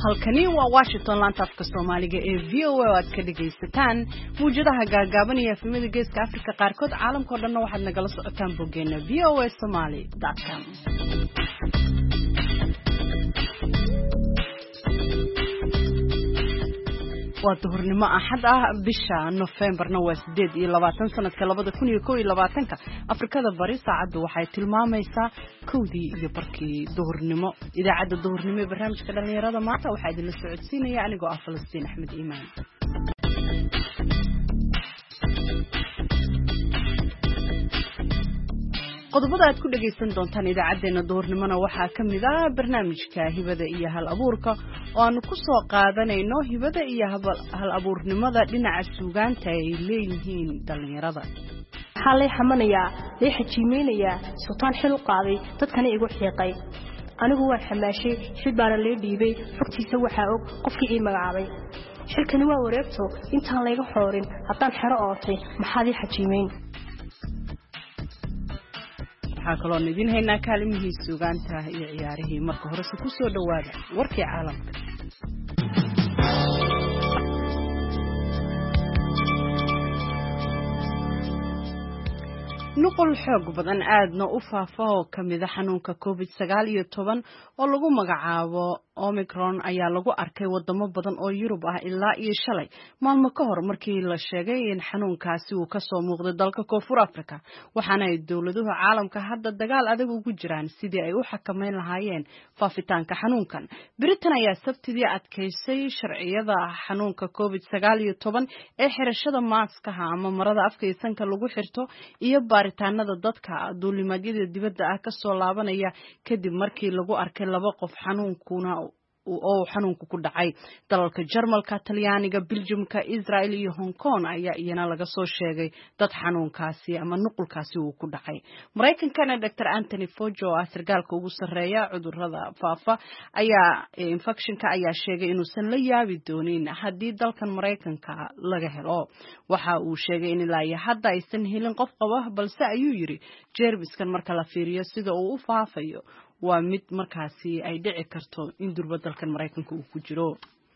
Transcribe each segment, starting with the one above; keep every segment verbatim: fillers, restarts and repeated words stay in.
halkani waa Washington laanta afka Soomaaliga ee V O A oo aad ka dhageysataan muujadaha gaagaaban iyo efemada geeska Afrika qaarkood caalamka oo dhan waxaad nagala socotaan bogeena v o a somali dot com. waa duhurnimo axad ah bisha November-na waa sideed iyo labaatan sanadka labada kun iyo kow iyo labaatanka Afrikada Bari saacadu waxay tilmaamaysaa kowdii iyo barkii duhurnimo idaacada duhurnimo ee barnaamijka dhalinyarada maanta waxa idin la socodsiinaya anigoo ah Falastiin Axmed Iimaan. qodobada aad ku dhageysan doontaan idaacadeena duhurnimona waxaa kamid ah barnaamijka hibada iyo hal abuurka oo aanu ku soo qaadanayno hibada iyo hal abuurnimada dhinaca suugaanta ay leeyihiin dhalinyarada. waxaa lay xamanayaa lay xajiimeynayaa sultaan xil u qaaday dadkana igu xiiqay anigu waan xamaashay xil baana lay dhiibay xogtiisa waxaa og qofkii ii magacaabay xilkani waa wareegto intaan layga xoorin haddaan xero ootay maxaad ii xajiimeyn. waxaa kaloo idin haynaa kaalimihii suugaanta iyo ciyaarihii marka hore si ku soo dhawaada warkii caalamka. nuqul xoog badan aadna u faafo oo kamida xanuunka covid sagaal iyo toban oo lagu magacaabo Omicron ayaa lagu arkay wadamo badan oo Yurub ah ilaa iyo shalay maalmo ka hor markii la sheegay in xanuunkaasi uu ka soo muuqday dalka Koonfur Afrika waxaana ay dawladuhu caalamka hadda dagaal adag ugu jiraan sidii ay u xakameyn lahaayeen faafitaanka xanuunkan. Britain ayaa sabtidii adkeysay sharciyada xanuunka covid sagaal iyo toban ee xirashada maaskaha ama marada afka iyo sanka lagu xirto iyo baaritaanada dadka duulimaadyada dibadda ah ka soo laabanaya kadib markii lagu arkay laba qof xanuunkuna oo xanuunku ku dhacay. dalalka Jarmalka, Talyaaniga, Belgiumka, Israel iyo Hong Kong ayaa iyana laga soo sheegay dad xanuunkaasi ama nuqulkaasi uu ku dhacay. Mareykankana Doctor Anthony Fauci oo ah sargaalka ugu sareeya cudurrada faafa ayaa infectionka ayaa sheegay inuusan la yaabi doonin haddii dalkan Mareykanka laga helo. waxa uu sheegay in ilaa iyo hadda aysan helin qof qaba balse ayuu yiri jeermiskan marka la fiiriyo sida uu u faafayo waa mid markaasi ay dhici karto in durba dalkan Mareykanka uu ku jiro.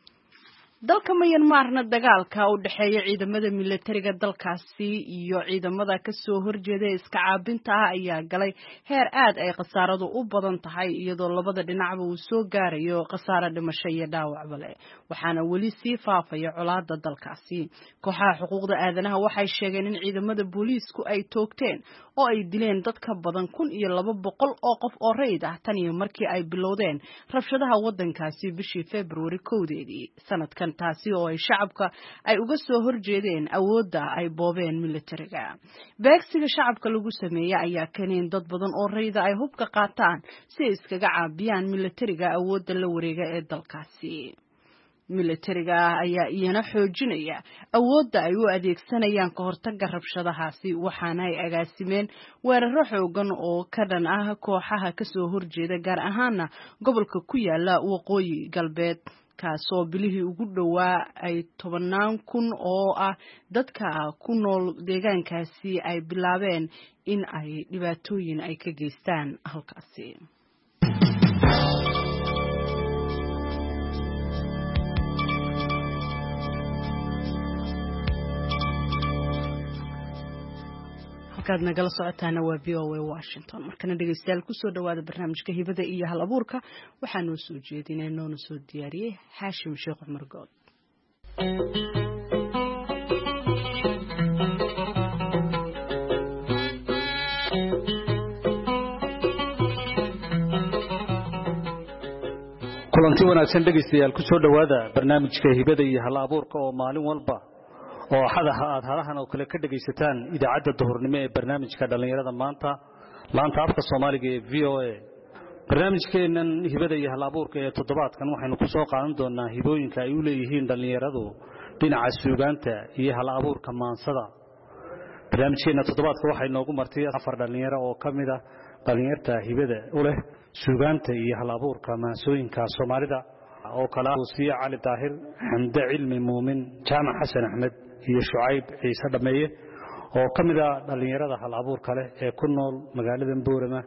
dalka Myanmarna dagaalka u dhaxeeya ciidamada militariga dalkaasi iyo ciidamada ka soo horjeeda iska caabinta ah ayaa galay heer aad ay qasaaradu u badan tahay iyadoo labada dhinacba uu soo gaarayo qasaaro dhimasho iyo dhaawacba leh waxaana weli sii faafaya colaadda dalkaasi. kooxaha xuquuqda aadanaha waxay sheegeen in ciidamada booliisku ay toogteen oo ay dileen dad ka badan kun iyo laba boqol oo qof oo rayid ah tan iyo markii ay bilowdeen rabshadaha wadankaasi bishii February kowdeedii sanadkan taasi oo ay shacabka ay uga soo horjeedeen awoodda ay boobeen militariga. beegsiga shacabka lagu sameeyay ayaa keenay dad badan oo rayida ay hubka qaataan si ay iskaga caabiyaan militariga awoodda la wareega ee dalkaasi. militariga ayaa iyana xoojinaya awoodda ay u adeegsanayaan ka hortagga rabshadahaasi waxaana ay agaasimeen weeraro xoogan oo ka dhan ah kooxaha ka soo horjeeda gaar ahaana gobolka ku yaala waqooyi galbeed kaasoo bilihii ugu dhowaa ay tobanaan kun oo ah dadka ku nool deegaankaasi ay bilaabeen in ay dhibaatooyin ay ka geystaan halkaasi. halkaad nagala socotaana waa V O A Washington markana dhegeystayaal ku soo dhawaada barnaamijka hibada iyo hal abuurka waxaa noo soo jeedinay noona soo diyaariyay Haashim Sheekh Cumar Good. kulanti wanaagsan dhegeystayaal ku soo dhawaada barnaamijka hibada iyo hal abuurka oo maalin walba oo xadaha aad halahan oo kale ka dhageysataan idaacada duhurnimo ee barnaamijka dhalinyarada maanta laanta afka Soomaaliga ee V O A. barnaamijkeenan hibada iyo hal abuurka ee toddobaadkan waxaynu ku soo qaadan doonaa hibooyinka ay u leeyihiin dhalinyaradu dhinaca suugaanta iyo hal abuurka maansada. barnaamijkeena toddobaadka waxay noogu martay afar dhalinyaro oo kamid ah dhalinyarta hibada u leh suugaanta iyo hal abuurka maansooyinka Soomaalida oo kala Husiya Cali Daahir, Xamda Cilmi Muumin, Jaamac Xasan Axmed iyo Shucayb Ciise Dhameeye oo kamid ah dhalinyarada hal abuurka leh ee ku nool magaalada Boorama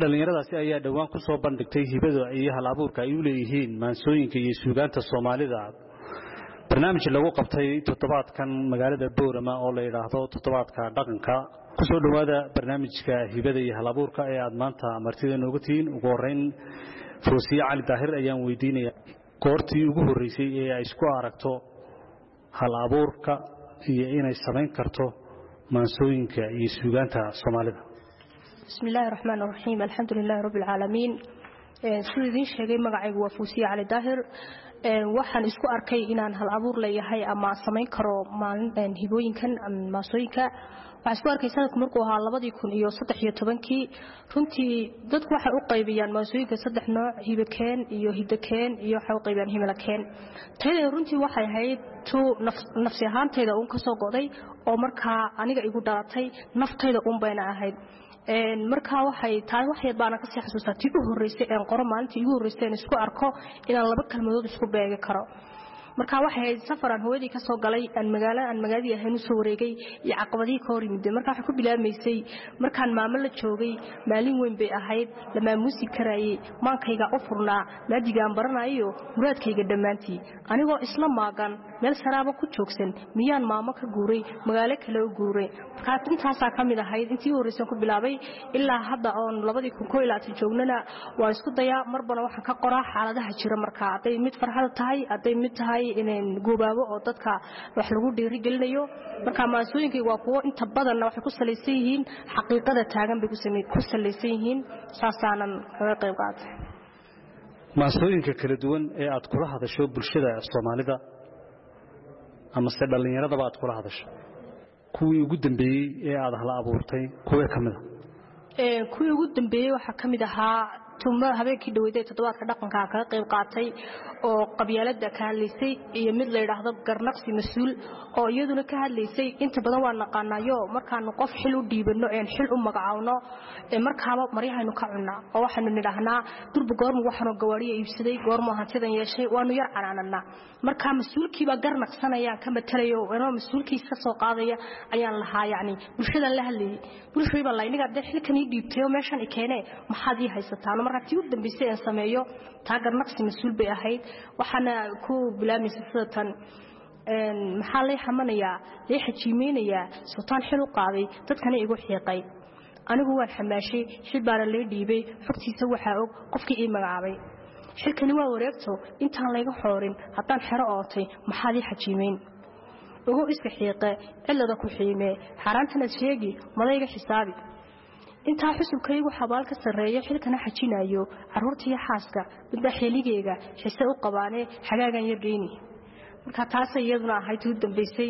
dhalinyaradaasi ayaa dhawaan ku soo bandhigtay hibada iyo hal abuurka ay u leeyihiin maansooyinka iyo suugaanta Soomaalida barnaamij lagu qabtay toddobaadkan magaalada Boorama oo la yiraahdo toddobaadka dhaqanka ku soo dhawaada barnaamijka hibada iyo hal abuurka ee aad maanta martida noogu tiin ugu horeyn Fuusiya Cali Daahir ayaan weydiinaya goortii ugu horeysay ee ay isku aragto hal abuurka iyo inay sameyn karto maansooyinka iyo suugaanta Soomaalida. بسم الله الرحمن الرحيم الحمد لله رب العالمين سيدين sheegay magacaygu waa Fuusiya Cali Daahir waxaan isku arkay inaan hal abuur leeyahay ama sameyn karo maalin hibooyinkan maansooyinka waxaan isku arkay sanadku markuu ahaa laba kun iyo saddex iyo toban-kii runtii dadku waxay u qaybiyaan maansooyinka saddex nooc hibakeen iyo hidakeen iyo waxa u qaybiyaan himilakeen tayada runtii waxay ahayd tu nafsi ahaantayda uun ka soo go'day oo markaa aniga igu dhalatay naftayda uun bayna ahayd markaa waxay tahay wax yar baan ka sii xasuustaa tii u horeysay ee qoro maalintii ugu horeysay in isku arko inaan laba kalmadood isku beegi karo markaa waxay ahayd safaran hooyadii ka soo galay aan magaalo aan magaaladii ahayn u soo wareegay iyo caqabadii ka hor yimid markaa waxa ku bilaabmaysay markaan maamo la joogay maalin weyn bay ahayd lama muusi karaayay maankayga u furnaa maadiga aan baranayo muraadkayga dhamaantii anigoo isla maagan meel saraaba ku joogsan miyaan maamo ka guuray magaalo kale u guuray markaa intaas ka mid ahayd intii horeysay ku bilaabay ilaa hadda oo laba kun iyo labaatan joognana waan isku dayaa marbana waxaan ka qoraa xaaladaha jira markaa haday mid farxad tahay haday mid tahay inaan goobaabo oo dadka wax lagu dhiiri gelinayo marka maansooyinkii waa kuwo inta badan waxay ku saleysan yihiin xaqiiqada taagan bay ku sameeyay ku saleysan yihiin saasaanan kaga qayb qaatay maansooyinka kala duwan ee aad kula hadasho bulshada Soomaalida ama se dhalinyarada baad kula hadasho kuwii ugu dambeeyay ee aad hal abuurtay kuwa kamid ah ee kuwii ugu dambeeyay waxa kamid ahaa tuma habeenkii dhaweeyay toddobaadka dhaqanka ka qayb qaatay oo qabyaalada ka hadlaysay iyo mid la yiraahdo garnaqsi mas'uul oo iyaduna ka hadlaysay inta badan waa naqaanayo markaan qof xil u dhiibano ee xil u magacaawno ee markaaba maryahaanu ka cunaa oo waxaanu nidaahnaa durba goormo waxaanu gawaariyo iibsaday goormo hantidan yeeshay waanu yar canaanana marka mas'uulkiiba garnaqsanayaan ka matalayo inoo mas'uulkiisa ka soo qaadaya ayaan lahaa yaani bulshada la hadlayay bulshada la inaga dad xilkan ii dhiibtay oo meeshan i keenay maxaad ii haysataan markii u dambeysay aan sameeyo taageer naqsi mas'uul bay ahayd waxaana ku bilaabmisay sidatan een maxaa la xamanayaa la xajiimeynaya sultaan xil u qaaday dadkana igu xiiqay anigu waan xamaashay xil baan la dhiibay xogtiisa waxa og qofkii ii magacaabay xilkani waa wareegto intaan layga xoorin haddaan xero ootay maxaa la xajiimeyn ugu iska xiiqay cilada ku xiimee xaraantana sheegi madayga xisaabi inta xusubkaygu xabaal ka sareeyo xilkana xajinayo caruurtii xaaska midba xiligeega xisay u qabaanee xagaagan yargeeni marka taas iyaduna ahayd u dambeysay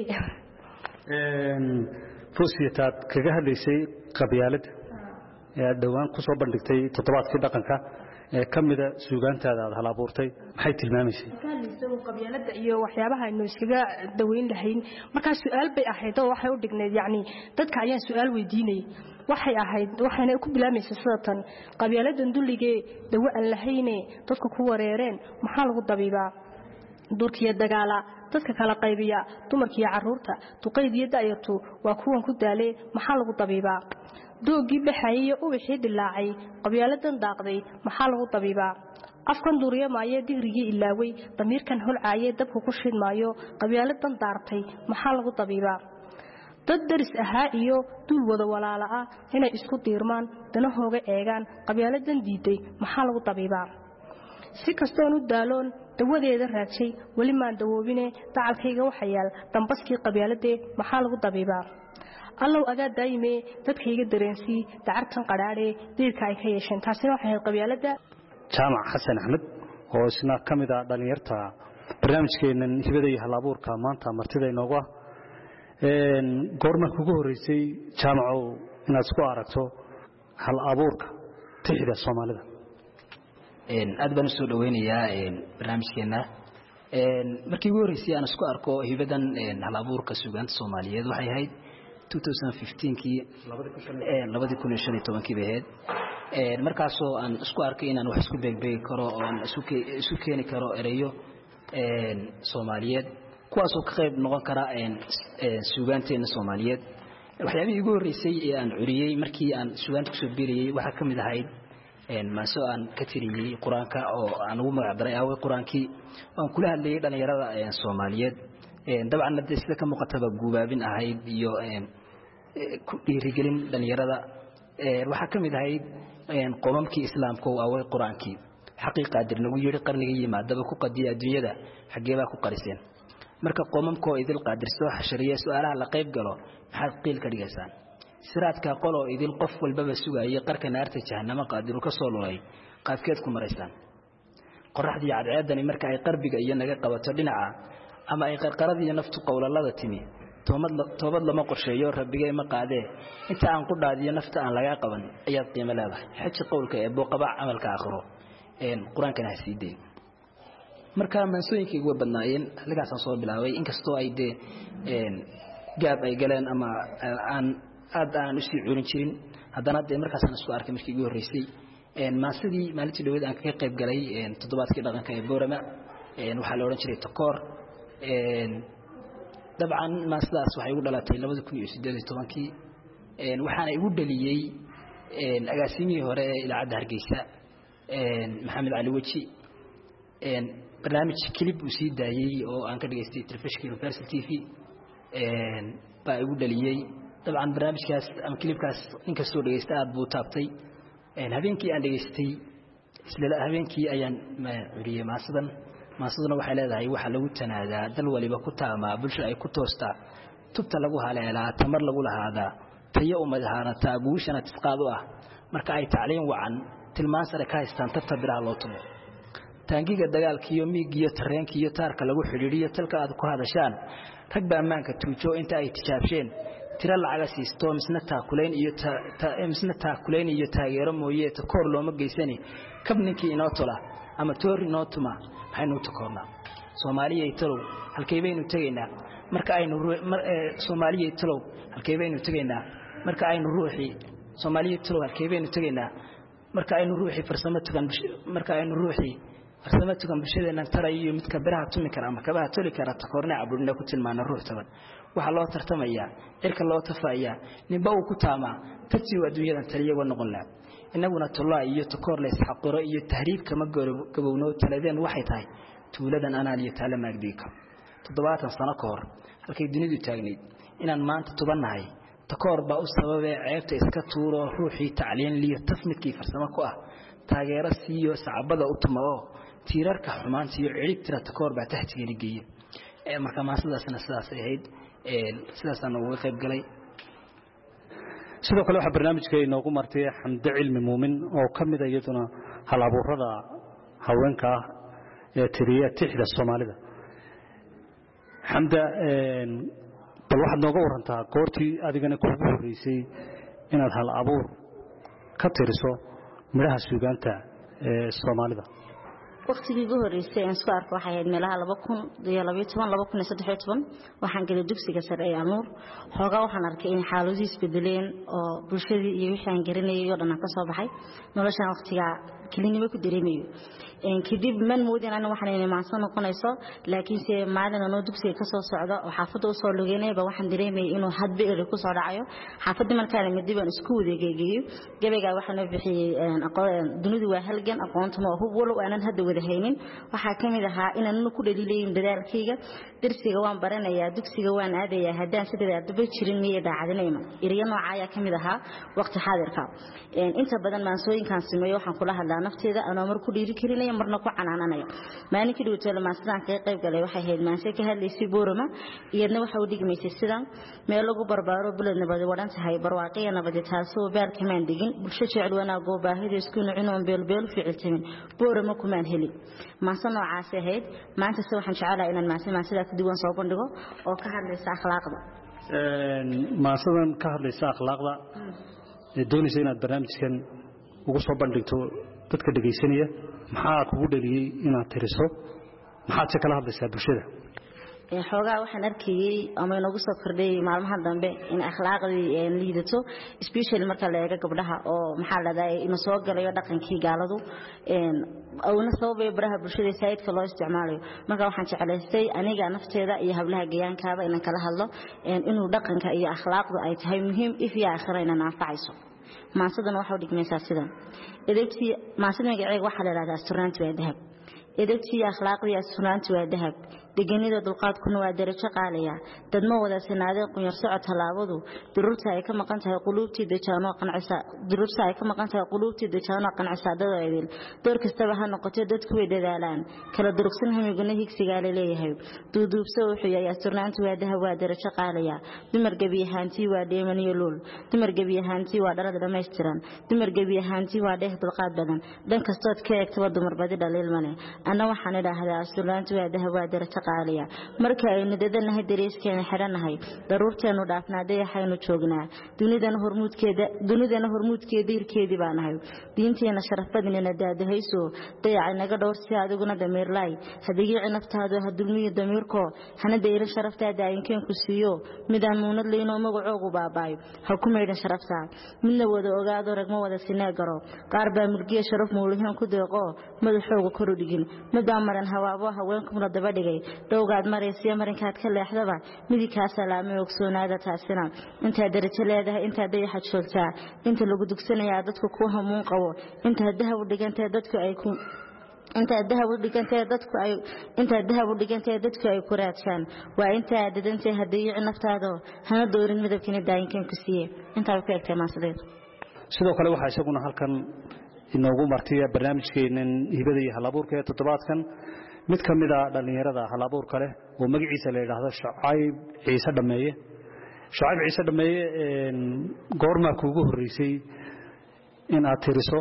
een fuusiyataad kaga hadlaysay qabyaalada ee dhawaan ku soo bandhigtay toddobaadkii dhaqanka ee kamida suugaantaada aad hal abuurtay maxay tilmaamaysay kaalisa qabyaalada iyo waxyaabaha aynu iskaga daweyn lahayn marka su'aal bay ahayd oo waxay u dhigneed yaani dadka ayaan su'aal weydiinay waxay ahayd waxayna ku bilaabmaysay sidatan qabyaladan duligee dawo aan lahayne dadku ku wareereen maxaa lagu dabiibaa durkiya dagaala dadka kala qaybiya dumarkiya caruurta duqeydiyada ayatu waa kuwan ku daalay maxaa lagu dabiibaa doogii baxayay oo wixii dilaacay qabyaladan daaqday maxaa lagu dabiibaa afkan duriya maaye digrigi ilaaway damiirkan holcaayay dabku ku shidmaayo qabyaladan daartay maxaa lagu dabiibaa dad daris ahaa iyo dul wada walaala ah inay isku diirmaan danahooga eegaan qabyaladan diiday maxaa lagu dabiibaa si kastoo u daaloon dawadeeda raajay wali maan dawoobine dacalkayga waxa yaal dambaskii qabyaaladee maxaa lagu dabiibaa allow adaa daayime dadkayga dareensi dacartan qaraare diirka ay ka yeesheen taasina waxay ahayd qabyaalada jaamac xasan axmed oo isna kamid ah dhalinyarta barnaamijkeenan hibada iyo hal abuurka maanta martida inoogu ah een goorma kugu horeysay jaamacow inaad isku aragto hal abuurka tixda Soomaalida een aad baan soo dhaweynayaa een barnaamijkeena een markii ugu horeysay aan isku arko hibadan een hal abuurka suugaanta Soomaaliyeed waxay ahayd twenty fifteen kii laba kun iyo shan iyo toban kii baheed een markaas oo aan isku arkay inaan wax isku beegbeegi karo oo aan isu keeni karo ereyo een Soomaaliyeed kuwaas oo ka qayb noqon kara een suugaanteena Soomaaliyeed waxyaabihii ugu horeysay ee aan curiyay markii aan suugaanta ku soo biiriyay waxa kamid ahayd een maaso aan ka tiriyay quraanka oo aan ugu magac daray away quraankii aan kula hadlayay dhalinyarada ee Soomaaliyeed een dabcan hadda sida ka muuqataba guubaabin ahayd iyo een ku dhiirigelin dhalinyarada ee waxa kamid ahayd een qoomamkii islaamka oo away quraankii xaqiiqa dir lagu yiri qarniga yimaadaba ku qadiya adduunyada xageeba ku qariseen marka qoomamkoo idil qaadir soo xashariye su'aalaha la qayb galo maxaad qiil ka dhigaysaan siraadka qolo idil qof walba sugaayay qarka naarta jahannama qaadir ka soo lulay qaafkeed ku maraysaan qoraxdii cadceedani marka ay qarbiga iyo naga qabato dhinaca ama ay qarqaradii naftu qowlalada timi toobad toobad lama qorsheeyo rabbigay ma qaadee inta aan ku dhaadiyo nafta aan laga qaban ayaad qiimo leedahay xaj qowlka ee booqaba amalka aakhiro een quraankana hasiideen marka maansooyinkii ugu badnaayeen halkaas soo bilaabay inkastoo ay de een gaab ay galeen ama aan aad aan u sii curin jirin haddana de markaas aan isku arkay markii ugu horeysay een maasidii maalintii dhaweed aan ka qayb galay een toddobaadkii dhaqanka ee Boorama een waxa la oran jiray takoor een dabcan maasidaas waxay ugu dhalatay laba kun iyo siddeed iyo toban een waxaana igu dhaliyay een agaasimihii hore ee ilaacada Hargeysa een Maxamed Cali Waji een barnaamij clip uu sii daayay oo aan ka dhageystay telefishinka Universal T V een baa igu dhaliyay dabcan barnaamijkaas ama clipkaas inka soo dhageystay aad buu taabtay een habeenkii aan dhageystay isla habeenkii ayaan ma uriyay maasidan maasiduna waxay leedahay waxa lagu tanaadaa dal waliba ku taama bulsho ay ku toostaa tubta lagu haleelaa tamar lagu lahaada tayo umadaana taaguushana tisqaado ah marka ay tacliin wacan tilmaan sare ka haystaan tabta biraha loo tumo taangiga dagaalkiyo miigiyo tareenkiyo taarka lagu xidhiiriyo talka aad ku hadashaan rag baa amaanka tuujo inta ay tijaabsheen tira lacaga siisto misna taakuleen iyo misna taakuleen iyo taageero mooyee ta koor looma geysani kabninkii inoo tola ama toori inoo tuma waxaynu takoornaa Soomaaliyeed talow halkee baynu tageynaa marka aynu Soomaaliyeed talow halkee baynu tageynaa marka aynu ruuxi Soomaaliyeed talow halkee baynu tageynaa marka aynu ruuxi farsamo tugan marka aynu ruuxi farsamo tugan bulshadeena tarayo midka biraha tumi kara ama kabaha toli kara takoorna abudna ku tilmaana ruux taban waxa loo tartamaya irka loo tafaaya ninba uu ku taama tadsi adduunyada taliyaga noqon la inaguna tolaa iyo takoor lees xaqiro iyo tahriib kama gabowno taladeen waxay tahay tuuladan anaaliyo taala maagdiika toddobaatan sano ka hor halkay dunidu taagneed inaan maanta tubanahay takoor baa u sababay ceebta iska tuuro ruuxii tacliin liyo tasmidkii farsamo ku ah taageero siiyo sacabada u tumo tiirarka xumaantii iyo cirib tira takoor baa tahtigeeni geeyay ee marka maasidaasna sidaas ahayd ee sidaas aan uga qayb galay sidoo kale waxa barnaamijka inoogu martay Xamdi Cilmi Muumin oo kamid ah iyaduna hal abuurada haweenka ee tiriya tixda Soomaalida Xamda een bal waxaad nooga warantaa goortii adigana kuugu horeysay inaad hal abuur ka tiriso miraha suugaanta ee Soomaalida waqtigii ugu horeysay aan soo arko waxay ahayd meelaha laba kun iyo laba iyo toban laba kun iyo saddex iyo toban waxaan galay dugsiga sare ee Anuur xoogaa waxaan arkay in xaaladdu isbedeleen oo bulshadii iyo wixii aan garanayay oo dhan ka soo baxay noloshan waqtiga kelinimo ku dareemayo een kadib man moodin aan waxaan inay maansan noqonayso laakiin si maalin aan dugsiga ka soo socdo oo xaafadda u soo lugeynay ba waxaan dareemay inuu hadba eri ku soo dhacayo xaafadda markaan mid baan isku wadeegayo gabayga waxaan bixiyay aqoon dunidu waa halgan aqoontuna oo hub walow aanan hadda wada haynin waxa kamid ahaa inaan ku dhaliilayn dadaalkayga darsiga waan baranayaa dugsiga waan aadayaa hadaan sidoo daba jirin niyada daacadnimo iriyo noocaya kamid ahaa waqti xaadirka een inta badan maansooyinkan sameeyo waxaan kula hadlaa nafteeda anoo mar ku dhiiri karinay marna ku canaananayo maalinkii dhawtay maasidaan ka qayb galay waxay ahayd maanse ka hadlaysay Boorama iyadna waxa u dhigmaysay sidan meel lagu barbaaro bulad nabad wadan tahay barwaaqo nabad taasoo baar kamaan digin bulsho jecel wanaago baahida isku nuucinoon beel beel ficiltamin Boorama kumaan heli maanse noocaas ahayd maanta se waxaan jecelahay inaan maanse maasida ka duwan soo bandhigo oo ka hadlaysa akhlaaqda een maasadan ka hadlaysa akhlaaqda ee doonaysa inaad barnaamijkan ugu soo bandhigto dadka dhageysanaya maxaa kugu dhaliyay inaad tiriso maxaad kala hadlaysaa bulshada ee xoogaa waxaan arkayay ama inagu soo kordhay maalmaha dambe in akhlaaqdii ee liidato especially marka la eego gabdhaha oo maxaa la dhahay in soo galayo dhaqankii gaaladu een awna sababay baraha bulshada sayidka loo isticmaalayo marka waxaan jecelaystay aniga nafteeda iyo hablaha gayaankaaba inaan kala hadlo een inuu dhaqanka iyo akhlaaqdu ay tahay muhiim if yaa akhirayna naafacayso maasadan waxa u dhigmaysaa sidan edebtii maasada magaceega waxa la yiraahdaa asturnaanti waa dahab edebtii akhlaaqdii asturnaanti waa dahab deganida dulqaadkuna waa darajo qaaliya dad ma wada sanaadeen qunyar socod talaabadu dururta ay ka maqan tahay quluubtii dejaano qancisa dururta ay ka maqan tahay quluubtii dejaano qancisa dadayeen door kastaba ha noqotay dadku way dadaalaan kala durugsan hamiguna higsiga leeyahay duuduubso wuxuu yahay asturnaanti waa dahab waa darajo qaaliya dumar gabi ahaantii waa dheemaniyo lool dumar gabi ahaantii waa dhalada dhameystiran dumar gabi ahaantii waa dheeh dulqaad badan dhan kastood ka eegtaba dumar badi dhaliil mane ana waxaan idhaahdaa asturnaanti waa dahab waa darajo qaaliya marka aynu dadanahay dareeskeena xiranahay daruurteenu dhaafnaaday waxaynu joognaa dunidana hormuudkeeda dunidana hormuudkeeda irkeedii baanahay diinteena sharafadina daadahayso dayacay naga dhowr si adiguna dameerlay hadigii naftaadu ha dulmiyo dameerko hana deeyra sharaftaada aynkeen ku siiyo midaan muunad leeyno magacoogu baabay ha ku meeydhan sharafta midna wada ogaado ragma wada sinaa garo qaar baa mulkiye sharaf muulahan ku deeqo madaxooga kor u dhigin midaan maran hawaabo haweenkuna daba dhigay dowgaad maraysiya marinkaad ka leexdaba midii ka salaamay ogsoonaada taasina inta darajo leedahay inta dayaxa joogtaa inta lagu dugsanayaa dadku ku hamuun qabo inta dahab u dhigantay dadku ay ku inta dahab u dhigantay dadku ay inta dahab u dhigantay dadku ay ku raadsan waa inta dadantay hadii naftaado hana doorin midabkiina daayinkan ku siiyay inta ku eegtay maasadeed sidoo kale waxa isaguna halkan inoogu martiya barnaamijkeenan hibada iyo halabuurka ee toddobaadkan mid kamid ah dhalinyarada halabuur kale oo magaciisa la yiraahdo Shucayb Ciise Dhameeye Shucayb Ciise Dhameeye een goorma kuugu horeysay in aad tiriso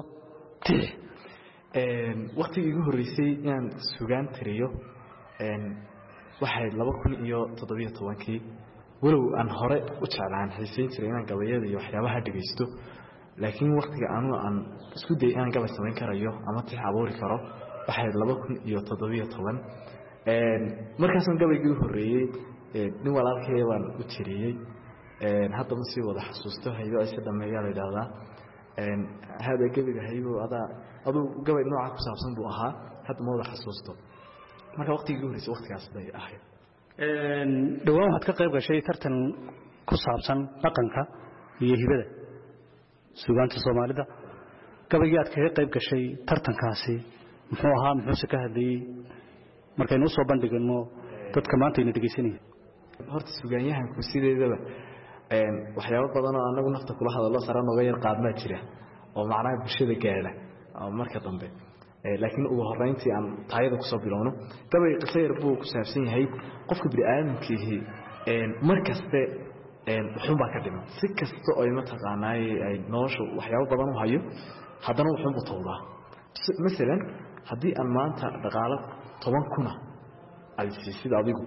een waqtigii ugu horeysay inaan suugaan tiriyo een waxay laba kun iyo toddoba iyo toban walow aan hore u jeclaan xiisayn jiray inaan gabayada iyo waxyaabaha dhageysto laakiin waqtiga aanu aan isku day inaan gabay samayn karayo ama tii abuuri karo waxay laba kun iyo toddoba iyo toban een markaas aan gabaygii horeeyay nin walaalkay waan u tiriyay een hadda ma sii wada xasuusto haydo Ciise Dhameeye la yiraahdaa een hada gabayga haydo ada adu gabay nooca ku saabsan buu ahaa hadda ma wada xasuusto marka waqtigii horeeyay waqtigaas bay ahayd een dhawaan waxaad ka qayb gashay tartan ku saabsan dhaqanka iyo hibada suugaanta Soomaalida gabayga aad ka qayb gashay tartankaasi muxuu ahaa muxuu ka hadlayay markaynu soo bandhigno dadka maanta inay dhageysanayaan horta suugaanyahanku sideedaba een waxyaabo badan oo anagu nafta kula hadallo saran uga yar qaadma jira oo macnaha bulshada gaala oo marka dambe ee laakiin ugu horeyntii aan taayada ku soo bilowno gabay qisayr buu ku saabsan yahay qofka bini'aadamkiihi een markaste een wuxuu baa ka dhiman si kasto oo ima taqaanaay ay noloshu waxyaabo badan u hayo haddana wuxuu u tawdaa midalan haddii aan maanta dhaqaale toban kun ay siisid adigu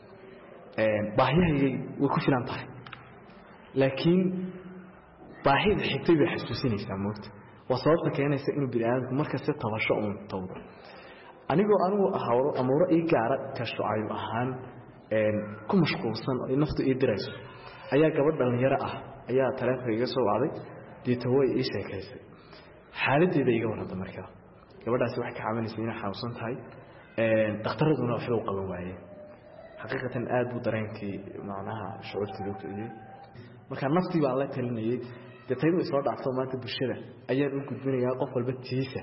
een baahiyay way ku filan tahay laakiin baahida xigtay bay xasuusinaysaa moogta waa sababta keenaysa inuu bini'aadamku marka si tabasho uu tawdo anigoo anigu ahawro amuuro ii gaara ka Shucayb ahaan een ku mashquulsan oo naftu ii dirayso ayaa gabadh dhalinyaro ah ayaa taleefanka iga soo wacday deeto way ii sheekaysay xaaladdeeda iga waranta markaa gabadhaasi wax ka caawinaysa inay xanuunsan tahay een dhakhtaraduna wax loo qaban waayay xaqiiqatan aad buu dareenkii macnaha shucuurtiisa u kiciyay marka naftii baa la talinayay dadaydu soo dhacso maanta bulshada ayaan u gudbinayaa qof walba tiisa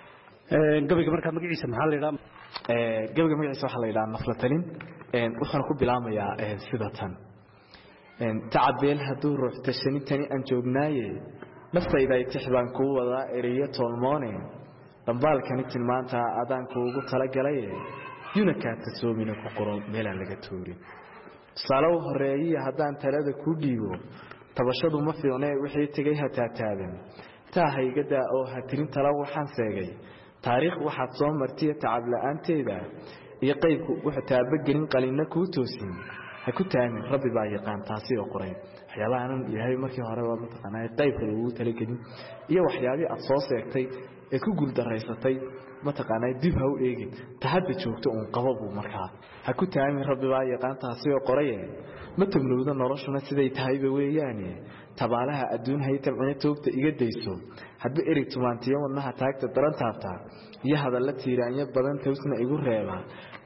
ee gabayga marka magaciisa maxaa la yiraahdaa ee gabayga magaciisa waxa la yiraahdaa nafla talin een waxaan ku bilaamayaa ee sida tan een tacabeel haduu ruux tashanitani aan joognaaye naftayda ay tixbaan ku wada eriyo tolmoone dambaalkani tilmaanta adaan kuugu tala galay yuna ka tasoomina ku qoran meel laga tuuri salaw horeeyay hadaan talada ku dhiibo tabashadu ma fiicnaa wixii tagay hataa taadan taahayga oo hatirin tala waxaan seegay taariikh waxaad soo martay tacab la'aanteeda iyo qaybku wuxuu taabagelin qalina ku toosin ha ku taamin rabbi baa yaqaan taasi oo qoray waxyaabahan ilaahay markii hore waa mataqaanay qaybka lagu tala gelin iyo waxyaabii aad soo seegtay ee ku guul daraysatay mataqaanay dib ha u eegin tahadda joogto oo qababo markaa ha ku taamin rabbi baa yaqaan taasi oo qoray ma tagnowda noloshuna siday tahay weeyaane tabaalaha adduun hayta cuna toogta iga deyso hadba erig tumaantiyo wadnaha taagta daran taabta iyo hadalla tiiraanya badan toosna igu reeba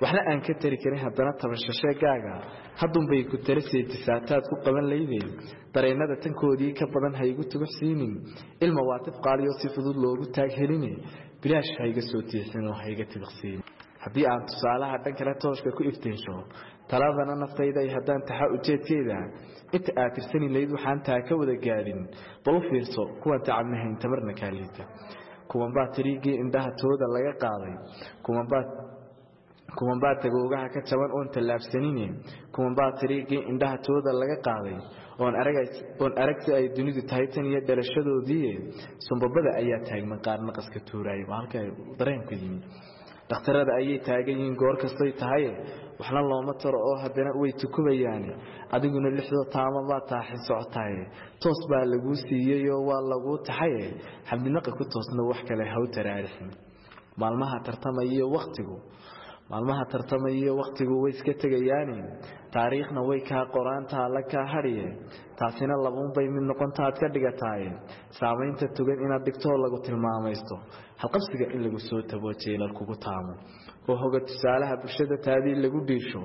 waxna aan ka tari karin haddana tabashashegaaga haddun bay ku talisay tisaataad ku qaban leeydeen dareenada tankoodii ka badan ha igu tuguxsiinin ilma waatif qaaliyo si fudud loogu taag helin bilaash ha iga soo tiixin oo ha iga tibaqsiin haddii aan tusaalaha dhan kale tooshka ku iftiinsho taladana naftayda ay haddaan taxa ujeedkeeda inta aad tirsani layd waxaan taa ka wada gaadhin bal u fiirso kuwan tacabnahayn tamarna kaaliita kuwan baa tiriigii indhaha tooda laga qaaday kuwan baa kuwan baa tagoogaha ka jaban oon tallaabsanine kuwan baa tiriigii indhaha tooda laga qaaday oon aragay oon aragti ay dunidu tahay tan iyo dhalashadoodii sumbabada ayaa taagman qaar naqaska tuurayay halka dareenku yimi dhakhtarada ayay taagan yihiin goor kastay tahay waxna looma taro oo haddana way tukubayaan adiguna lixdo taama baa taaxin socotay toos baa lagu siiyay oo waa lagu taxay xabdinaqa ku toosna wax kale haw taraarixin maalmaha tartamaya waqtigu maalmaha tartamaya waqtigu way iska tagayaan taariikhna way ka qoraanta la ka hariye taasina labuun bay mid noqontaad ka dhigataay saameynta tugan inaad dhigto lagu tilmaamaysto halqabsiga in lagu soo tabo jeelal kugu taamo oo hoga tusaalaha bulshada taadii lagu dhiisho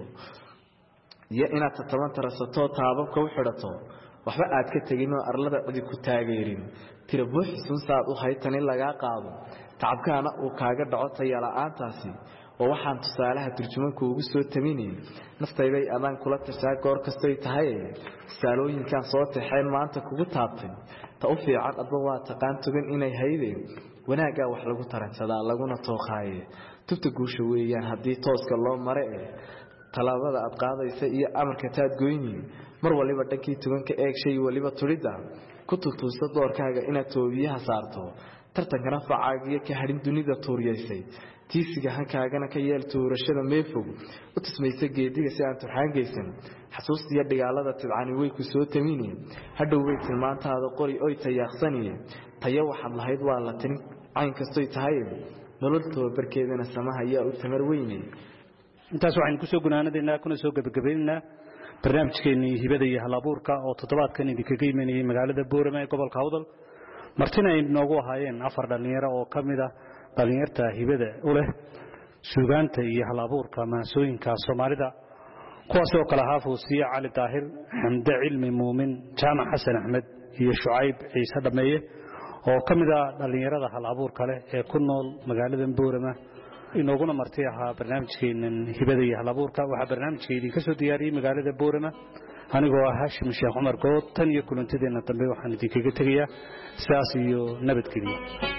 iyo inaad tataban tarasato taababka u xidhato waxba aad ka tagin oo arlada cidi ku taageerin tira buuxisun saad u haytan in laga qaado tacabkaana uu kaaga dhaco tayala'aantaasi oo waxaan tusaalaha turjumanku ugu soo taminay naftayday adaan kula tirsaa goor kastay tahay saalooyinkan soo taxeen maanta kugu taabtay ta u fiican adba waa taqaan tugan inay haydeen wanaaga wax lagu taransadaa laguna tooqaaye tubta guusha weeyaan haddii tooska loo mare ee talaabada aad qaadaysa iyo amarka taad goyni mar waliba dhankii tuganka eeg shay waliba turida ku tutuusa doorkaaga inaad toobiyaha saarto tartankana facaagiyo ka hadhin dunida tuuriyaysay tiisiga hankaagana ka yeel tuurashada meefog u tismaysa geediga si aan turxaan geysan xasuustiya dhigaalada tidcani way ku soo tamini hadhow way tilmaantaada qori oy tayaaqsaniye tayo waxaad lahayd waa la tin cayn kastoy tahay nolol tababarkeedana samaha ayaa u tamar weyne intaas waxaan ku soo gunaanadeena kuna soo gabagabeynaa barnaamijkeennii hibada iyo halabuurka oo toddobaadkan idinkaga imanayay magaalada Boorama ee gobolka Awdal martina ay noogu ahaayeen afar dhalinyaro oo kamid ah dhalinyarta hibada u leh suugaanta iyo halabuurka maansooyinka Soomaalida kuwaas oo kala haafuusiya Cali Daahir Xamde Cilmi Muumin Jaamac Xasan Axmed iyo Shucayb Ciise Dhameeye oo kamid ah dhalinyarada halabuurka leh ee ku nool magaalada Boorama inaguna martay ahaa barnaamijkeenan hibada iyo halabuurka waxa barnaamijkeedii ka soo diyaariyay magaalada Boorama anigoo ah Hashim Sheekh Umar Good tan iyo kulantadeena dambe waxaan idinkaga tagayaa sidaas iyo nabadgelyo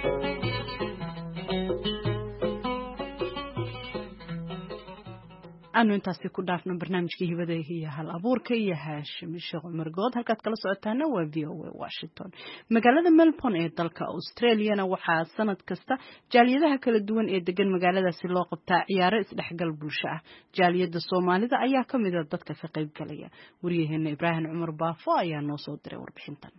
aanu intaasi ku dhaafno barnaamijkii hibada iyo hal abuurka iyo Hashim Sheekh Umar Good halkaad kala socotaana waa V O A Washington magaalada Melbourne ee dalka Australia waxaa sanad kasta jaaliyadaha kala duwan ee degan magaaladaasi loo qabtaa ciyaaro isdhexgal bulsho ah jaaliyada Soomaalida ayaa kamid ah dadka ka qayb galaya wariyaheena Ibrahim Umar Baafo ayaa noo soo diray warbixintan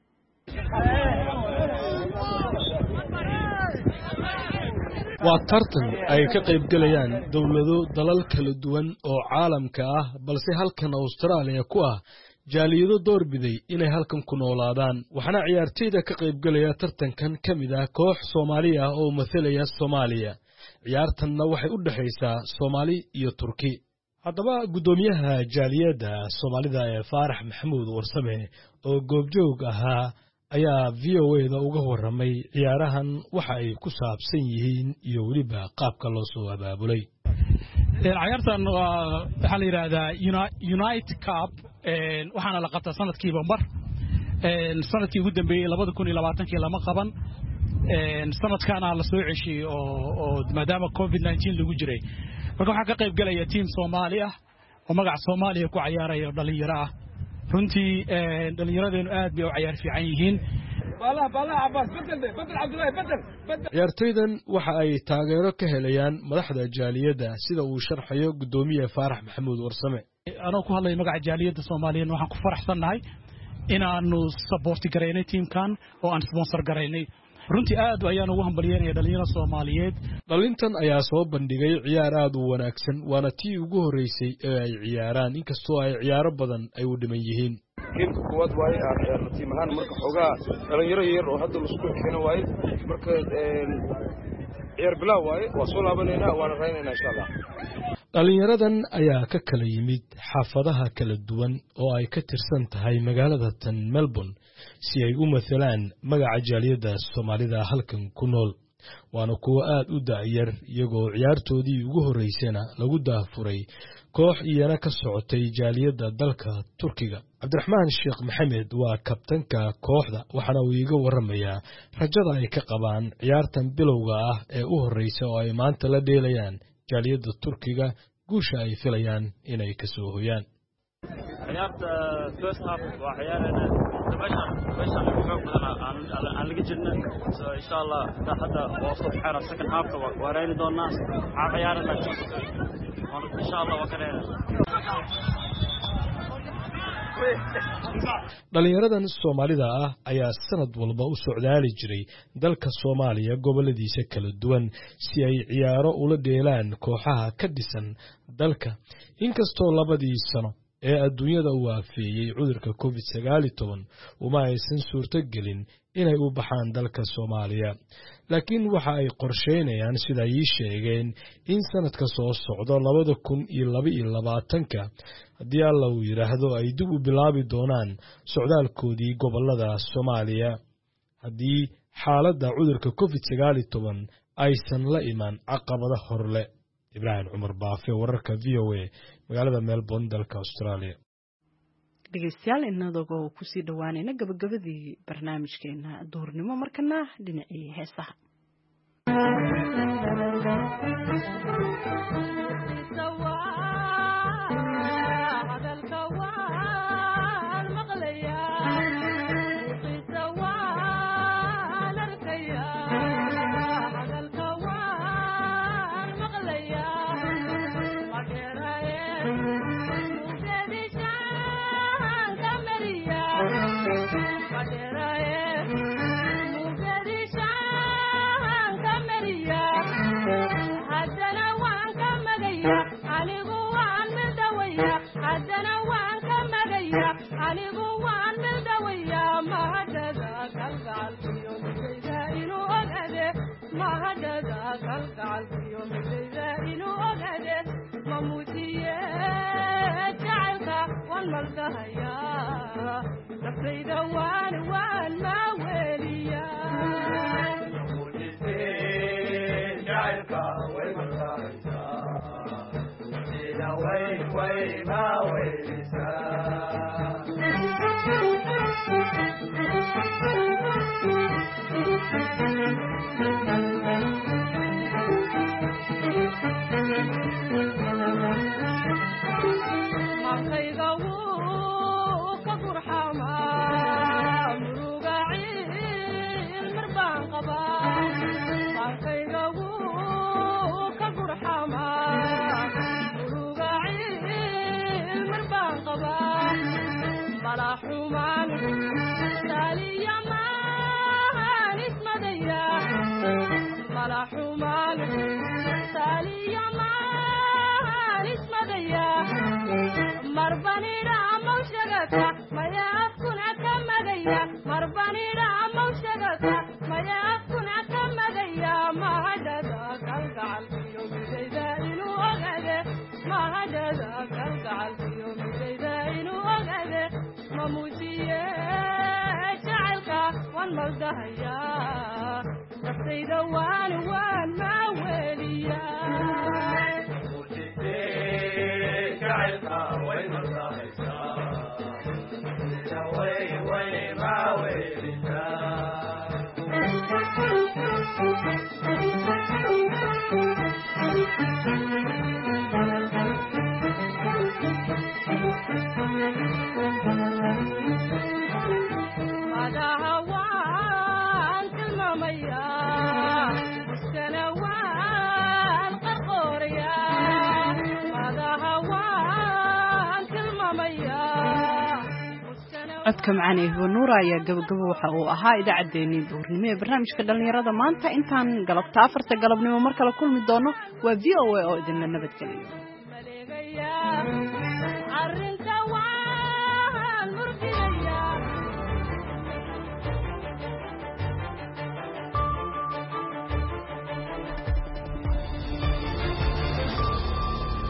waa tartan ay ka qayb galayaan dawlado dalal kala duwan oo caalamka ah balse halkan Australia ku ah jaaliyado doorbiday inay halkan ku noolaadaan waxaana ciyaartooyda ka qayb galaya tartankan kamid ah koox Soomaali ah oo mathalaya Soomaaliya ciyaartanna waxay u dhaxaysaa Soomaali iyo Turki haddaba gudoomiyaha jaaliyada Soomaalida ee Faarax Maxamuud Warsame oo goobjoog ahaa ayaa V O A da uga waramay ciyaarahan waxa ay ku saabsan yihiin iyo waliba qaabka loo soo abaabulay ciyaartan waxa la yiraahdaa Unite Cup ee waxaana la qabtaa sanadkiiba mar ee sanadkii ugu dambeeyay laba kun iyo labaatan lama qaban ee sanadkan la soo ceshay oo maadaama covid nineteen lagu jiray marka waxa ka qayb galaya team Soomaali ah oo magac Soomaaliya ku ciyaaraya dhalinyaro ah runtii dhalinyaradeenu aad bay u ciyaar fiican yihiin bala bala Abbas bedel bedel Cabdullaahi bedel ciyaartooydan waxa ay taageero ka helayaan madaxda jaaliyada sida uu sharxayo gudoomiyaha Faarax Maxamuud Warsame anoo ku hadlay magaca jaaliyada Soomaaliyeed waxaan ku faraxsanahay inaanu support gareynay teamkan oo aan sponsor gareynay runtii aad ayaan ugu hambalyeynaya dhalinyarada Soomaaliyeed dhalintan ayaa soo bandhigay ciyaar aad u wanaagsan waana tii ugu horeysay ee ay ciyaaraan inkastoo ay ciyaaro badan ay u dhiman yihiin kiimka kuwad way aan ciyaarno tiim ahaan marka xogaa dhalinyaro yar oo hadda la isku xigana way marka ciyaar bilaa way waa soo laabanayna waana raynaynaa insha Allah dhalinyaradan ayaa ka kala yimid xaafadaha kala duwan oo ay ka tirsan tahay magaalada tan Melbourne si ay u mathalaan magaca jaaliyadda Soomaalida halkan ku nool waana kuwa aad u daayar iyagoo ciyaartoodii ugu horeysayna lagu daafuray koox iyana ka socotay jaaliyadda dalka Turkiga Cabdiraxmaan Sheekh Maxamed waa kabtanka kooxda waxaana uu iga waramayaa rajada ay ka qabaan ciyaartan bilowga ah ee u horeysa oo ay maanta la dheelayaan jaaliyadda Turkiga guusha ay filayaan inay ka soo hoyaan ciyaarta first half waa ciyaarana meesha meesha lagu xoog badan aan aan laga jirnay so insha Allah hadda waa soo xira second half ka waa reeyni doonaa aan ciyaarana insha Allah waa kaleena dhalinyaradan Soomaalida ah ayaa sanad walba u socdaali jiray dalka Soomaaliya goboladiisa kala duwan si ay ciyaaro ula dheelaan kooxaha ka dhisan dalka inkastoo labadii sano ee adduunyada u waafeeyay cudurka covid sagaal iyo toban uma aysan suurto gelin inay u baxaan dalka Soomaaliya laakiin waxa ay qorsheynayaan sida ay sheegeen in sanadka soo socdo labada kun iyo laba iyo labaatan ka haddii alla uu yiraahdo ay dib u bilaabi doonaan socdaalkoodii gobolada Soomaaliya haddii xaaladda cudurka covid sagaal iyo toban aysan la iman caqabado horle Ibrahim Umar Baafe wararka V O A magaalada Melbourne dalka Australia dhegeystayaal inadoo ku sii dhawaanayna gabagabadii barnaamijkeena duurnimo markana dhinacii heesaha codka macaan ee Nuura ayaa gabagabo waxa uu ahaa idaacadeennii duurnimo ee barnaamijka dhalinyarada maanta intaan galabta afarta galabnimo mar kale kulmi doono waa V O A oo idin nabadgeliyo